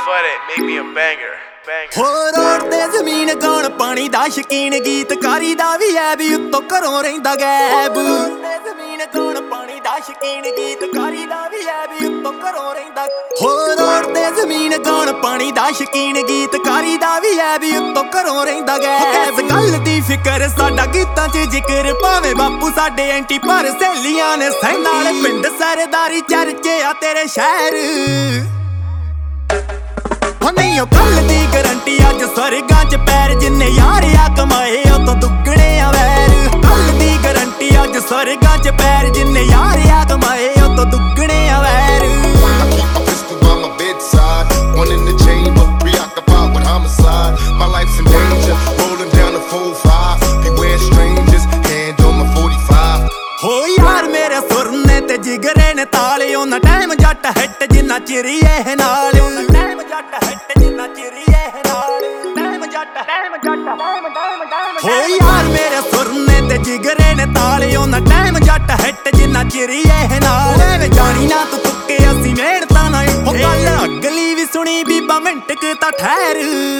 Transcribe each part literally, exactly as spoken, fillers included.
for it, make me a banger. ਹੋ road ਤੇ ਜ਼ਮੀਨ ਗਾਉਣ ਪਾਣੀ ਦਾ ਸ਼ਕੀਨ ਗੀਤਕਾਰੀ ਦਾ ਵੀ ਐ ਵੀ ਉੱਤੋਂ ਘਰੋਂ ਰਹਿੰਦਾ ਗੈਬ। ਜ਼ਮੀਨ ਗਾਉਣ ਪਾਣੀ ਦਾ ਸ਼ਕੀਨ ਗੀਤਕਾਰੀ ਦਾ ਵੀ ਐ ਵੀ ਉੱਤੋਂ ਘਰੋਂ ਰਹਿੰਦਾ। ਹੋ ਰੋਡ ਤੇ ਜ਼ਮੀਨ ਗਾਉਣ ਪਾਣੀ ਦਾ ਸ਼ਕੀਨ ਗੀਤਕਾਰੀ ਦਾ ਵੀ ਐ ਵੀ ਉੱਤੋਂ ਘਰੋਂ ਰਹਿੰਦਾ ਗੈਬ। ਗੱਲ ਦੀ ਫਿਕਰ ਸਾਡਾ ਗੀਤਾਂ 'ਚ ਜ਼ਿਕਰ ਭਾਵੇਂ ਬਾਪੂ ਸਾਡੇ ਐਂਟੀ ਪਰ ਸਹੇਲੀਆਂ ਨੇ ਸਹਿ ਨਾਲ ਪਿੰਡ ਸਰਦਾਰੀ ਚਰਚੇ ਆ ਤੇਰੇ ਸ਼ਹਿਰ। ਨਹੀਂ ਉਹ ਕੱਲ ਦੀ ਗਰੰਟੀ ਅੱਜ ਸਵਰਗਾਂ 'ਚ ਪੈਰ ਜਿੰਨੇ ਯਾਰ ਆ ਕਮਾਏ ਉਹ ਤੋਂ ਦੁੱਗਣੇ ਆ ਵੈਰ। ਕੱਲ ਦੀ ਗਰੰਟੀ ਅੱਜ ਸਵਰਗਾਂ 'ਚ ਪੈਰ ਜਿੰਨੇ ਯਾਰ ਆ ਕਮਾਏ ਉਹ ਤੋਂ ਦੁੱਗਣੇ ਆ ਵੈਰ। ਹੋ ਯਾਰ ਮੇਰੇ ਸੁਰ ਨੇ ਤੇ ਜਿਗਰੇ ਨੇ ਤਾਲੇ ਉਹਨਾਂ ਟਾਈਮ ਜੱਟ ਹਿੱਟ ਜਿੰਨਾ ਚਿਰੀ ਇਹ ਨਾਲ। ਟਾਈਮ ਜੱਟ ਹਿੱਟ ਜਿੰਨਾ ਚਿਰੀ ਇਹ ਨਾਲ। ਟਾਈਮ ਜੱਟ ਟਾਈਮ ਜੱਟ ਹੋ ਯਾਰ ਮੇਰੇ ਸੁਰ ਨੇ ਤੇ ਜਿਗਰੇ ਨੇ ਤਾਲੇ ਉਹਨਾਂ ਟਾਈਮ ਜੱਟ ਹਿੱਟ ਜਿੰਨਾ ਚਿਰੀ ਇਹ ਨਾਲ। ਐਵੇਂ ਜਾਣੀ ਨਾ ਤੂੰ ਤੁੱਕੇ ਅਸੀਂ ਮਿਹਨਤਾਂ ਨਾਲ ਹੋ ਗੱਲ ਅਗਲੀ ਵੀ ਸੁਣੀ ਬੀਬਾ ਮਿੰਟ ਕੁ ਤਾਂ ਠਹਿਰ।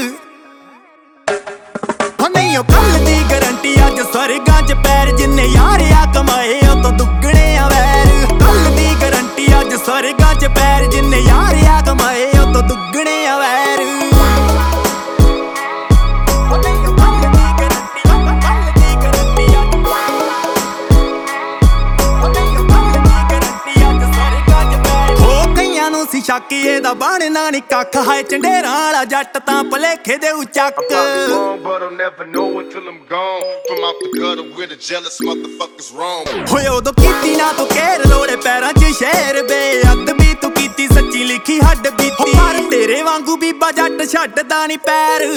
ਨਹੀਂ ਉਹ ਕੱਲ ਦੀ ਗਰੰਟੀ ਅੱਜ ਸਵਰਗਾਂ 'ਚ ਪੈਰ ਜਿੰਨੇ ਯਾਰ ਆ ਕਮਾਏ ਉਹ ਤੋਂ ਦੁੱਗਣੇ ਆ ਵੈਰ। ਕੱਲ ਦੀ ਗਰੰਟੀ ਅੱਜ ਸਵਰਗਾਂ 'ਚ ਪੈਰ ਜਿੰਨੇ ਯਾਰ ਆ ਕਮਾਏ ਉਹ ਤੋਂ ਦੁੱਗਣੇ ਆ ਵੈਰ। ਸੀ ਸ਼ੱਕ ਇਹਦਾ ਬਣਨਾ ਨੀ ਕੱਖ ਹਾਏ ਚੰਡੇਰਾਂ ਵਾਲਾ ਜੱਟ ਤਾਂ ਭਲੇਖੇ ਦੇ ਚੱਕ। ਹੋਏ ਉਦੋਂ ਕੀਤੀ ਨਾ ਤੂੰ ਘੇਰ ਲੋੜੇ ਪੈਰਾਂ 'ਚ ਸ਼ੇਰ ਬੇਅਦਬੀ ਤੂੰ ਕੀਤੀ ਸੱਚੀ ਲਿਖੀ ਹੱਡ ਬੀਤੀ। ਪਰ ਤੇਰੇ ਵਾਂਗੂ ਬੀਬਾ ਜੱਟ ਛੱਡਦਾ ਨੀ ਪੈਰ।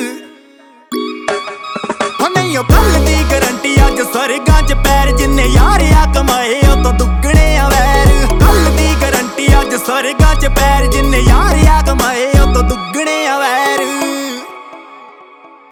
ਨਹੀਂ ਉਹ ਕੱਲ ਦੀ ਗਰੰਟੀ ਅੱਜ ਸਵਰਗਾਂ 'ਚ ਪੈਰ ਜਿੰਨੇ ਯਾਰ ਆ ਕਮਾਏ ਉਹ ਤੋਂ ਦੁੱਗਣੇ ਆ ਵੈਰ। ਕੱਲ ਦੀ ਗਰੰਟੀ ਅੱਜ ਸਵਰਗਾਂ 'ਚ ਪੈਰ ਜਿੰਨੇ ਯਾਰ